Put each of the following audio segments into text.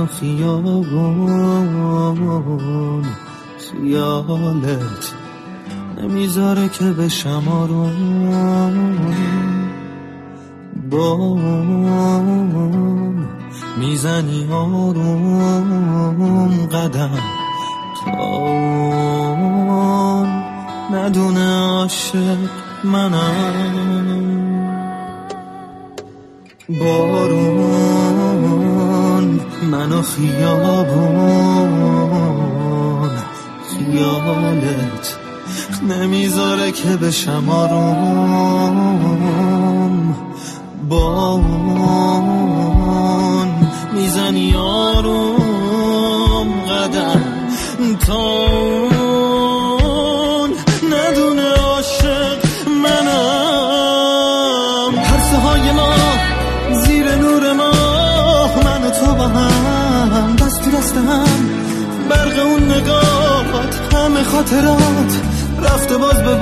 و خیابون، خیالت نمیذاره که بشم آروم. بام میزنی آروم قدم تا ندونه عاشق منم. بارون منو خیابون، خیالت نمیذاره که بشم آروم. بارون میزنی آروم قدم تا ندونه عاشق منم. پرسه های ما زیر نور ماه، من و تو با هم دست تو دست هم، برق اون نگاهات همه خاطرات رفته باز به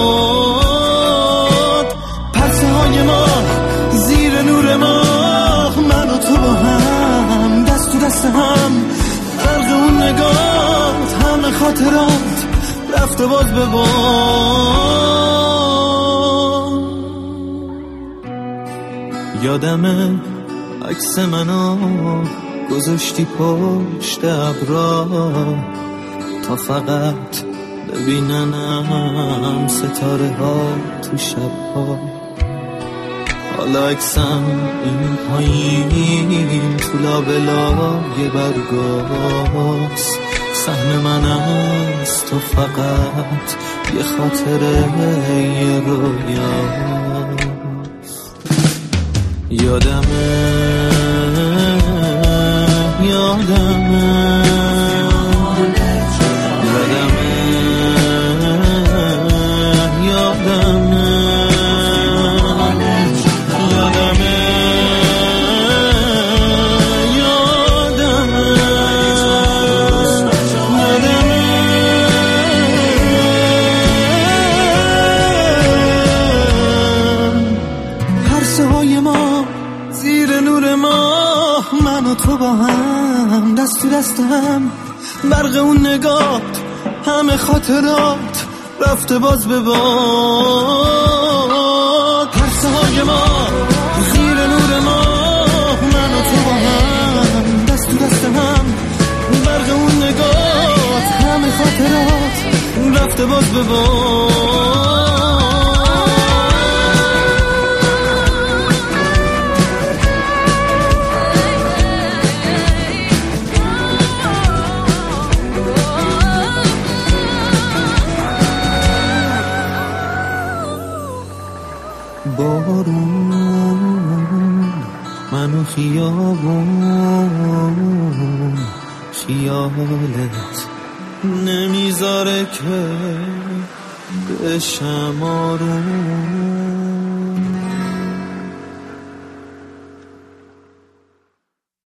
باد. پرسه های ما زیر نور ماه، من و تو با هم دست تو دست هم، برق اون نگاهات همه خاطرات رفته باز به باد. یادمه عکس منو گذاشتی پشت ابرا تا فقط ببیننم ستاره ها تو شبها. حالا عکسم این پایین تو لابلای برگاست، سهم من از تو فقط یه خاطره یه رویاست. یادمه زیر نور ماه، من و تو با هم دست تو دست هم، برق اون نگات همه خاطرات رفته باز به باد. پرسه های ما زیر نور ماه، من و تو با هم دست تو دست هم، برق اون نگات همه خاطرات رفته باز به باد. بارون منو خیابون، خیالت نمیذاره که بشم آروم.